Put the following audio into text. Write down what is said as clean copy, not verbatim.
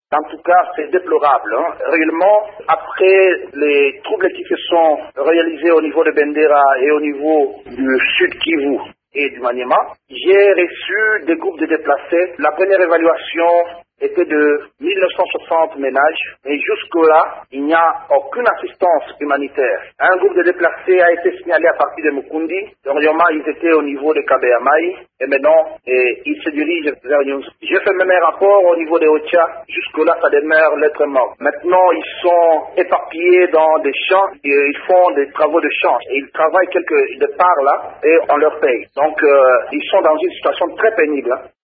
En tout cas, c'est déplorable. Réellement, après les troubles qui se sont réalisés au niveau de Bendera et au niveau du Sud Kivu et du Maniema, j'ai reçu des groupes de déplacés. La première évaluation était de 1960 ménages, mais jusque-là, il n'y a aucune assistance humanitaire. Un groupe de déplacés a été signalé à partir de Mukundi. Dernièrement, ils étaient au niveau de Kabeyamaï, et maintenant, ils se dirigent vers Nyunzu. J'ai fait même un rapport au niveau de Ocha. Jusque-là, ça demeure lettre morte. Maintenant, ils sont éparpillés dans des champs, et ils font des travaux de champs, et ils travaillent quelque de part là, et on leur paye. Donc, ils sont dans une situation très pénible.